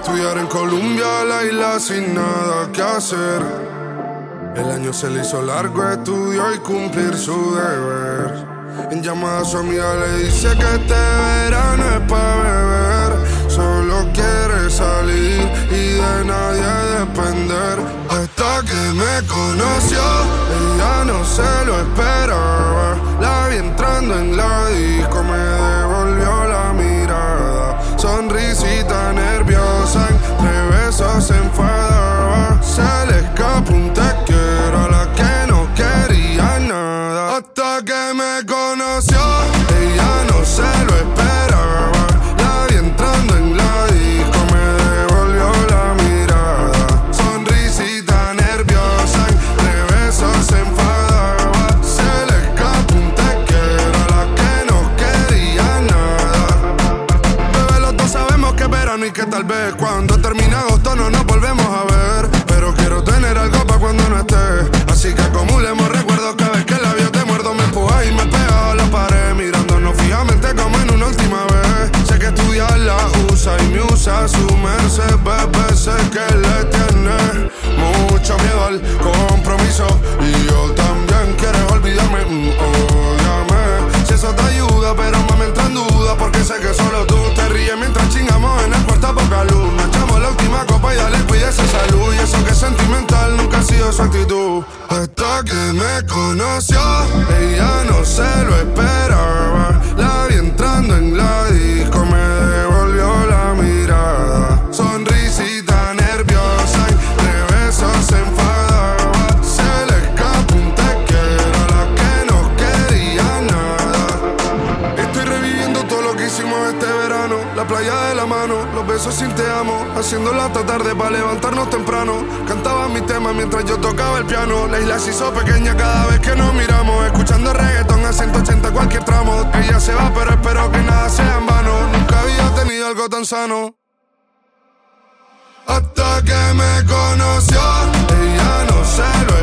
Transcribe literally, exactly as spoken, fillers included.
estudiar en Colombia, la isla sin nada que hacer. El año se le hizo largo, estudió y cumplir su deber. En llamada a su amiga le dice que este verano es pa' beber. Solo quiere salir y de nadie depender. Hasta que me conoció, ella no se lo esperaba. La vi entrando en la disco, me devolvió la mirada. Sonrisita nerviosa, entre besos se enfadaba. Se le escapó un te quiero a la que no quería nada. Hasta que me conoció, ella no se lo esperaba. La vi entrando en la disco, me devolvió la mirada. Sonrisita nerviosa, entre besos se enfadaba. Se le escapó un te quiero a la que no quería nada. Bebé, los dos sabemos que es verano y que tal vez cuando termine agosto no nos volvemos a ver. Pero quiero tener algo pa' cuando no esté. Así que acumulemos recuerdos, cada vez que el labio te muerdo me empuja y me pega a la pared, mirándonos fijamente como en una última vez. Sé que estudiar la usa y me usa su merced, bebé, sé que le tiene mucho miedo al compromiso. Y yo también quiero olvidarme, mm, ódiame. Si eso te ayuda, pero me entra en duda, porque sé que solo tú te ríes mientras chingamos en el cuarto a poca luz. Nos echamos la última copa y dale, cuídese salud. Y eso que es sentimental nunca ha sido su actitud. Hasta que me conoció, ella no se lo esperaba. La vi entrando en la disco, me devolvió la mirada. Sonrisita nerviosa, entre besos se enfadaba. Se le escapó un te quiero a la que no quería nada. Estoy reviviendo todo lo que hicimos este verano. La playa de la mano, los besos sin te amo. Haciéndolo hasta tarde para levantarnos temprano. Cantaba mi tema mientras yo tocaba el piano. La isla se hizo pequeña cada vez que nos miramos. Escuchando reggaetón a ciento ochenta cualquier tramo. Ella se va pero espero que nada sea en vano. Nunca había tenido algo tan sano. Hasta que me conoció, ella no se lo